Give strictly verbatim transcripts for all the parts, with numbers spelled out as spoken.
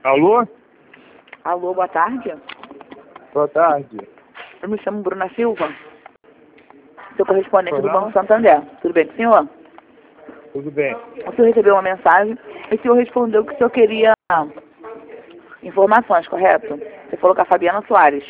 Alô? Alô, boa tarde. Boa tarde. Eu me chamo Bruna Silva. Sou correspondente do Olá. Banco Santander. Tudo bem com o senhor? Tudo bem. O senhor recebeu uma mensagem e o senhor respondeu que o senhor queria informações, correto? Você falou com a Fabiana Soares.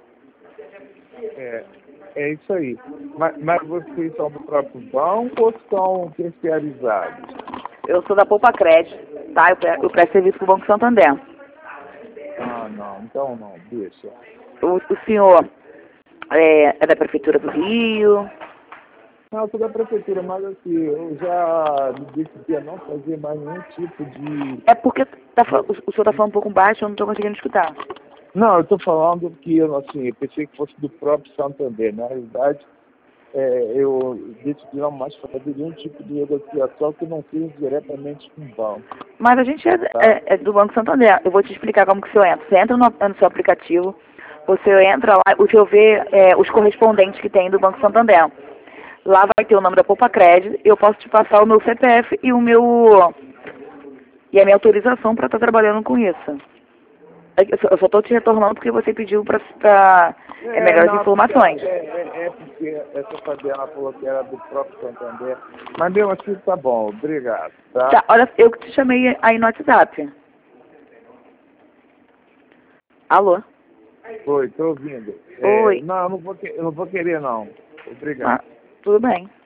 É, é isso aí. Mas, mas vocês são do próprio banco ou são terceirizados? Eu sou da Poupa Crédito, tá? Eu pre- eu presto serviço para o Banco Santander. Ah, não. Então não. Deixa. O, o senhor é, é da Prefeitura do Rio? Não, eu sou da prefeitura, mas assim, eu já me decidi a não fazer mais nenhum tipo de... É porque tá, fa- o, o senhor está falando um pouco baixo, eu não estou conseguindo escutar. Não, eu estou falando que eu, assim, eu pensei que fosse do próprio Santander. Na realidade, é, eu decidi não mais fazer nenhum tipo de negociação que não seja diretamente com o banco. Mas a gente é, Tá? é- é do Banco Santander. Eu vou te explicar como que o senhor entra. Você entra no, no seu aplicativo, você entra lá, o senhor vê é, os correspondentes que tem do Banco Santander. Lá vai ter o nome da Poupa Crédito, eu posso te passar o meu C P F e o meu e a minha autorização para estar trabalhando com isso. Eu só- eu só estou te retornando porque você pediu para é, É, melhores não, porque, informações. é, é, é porque essa Fabiana falou que era do próprio Santander. Mas mesmo assim tá bom, obrigado, tá? Tá, olha, eu que te chamei aí no WhatsApp. Alô? Oi, tô ouvindo. É, Oi. não, eu não vou, que- eu não vou querer não. Obrigado. Ah, tudo bem.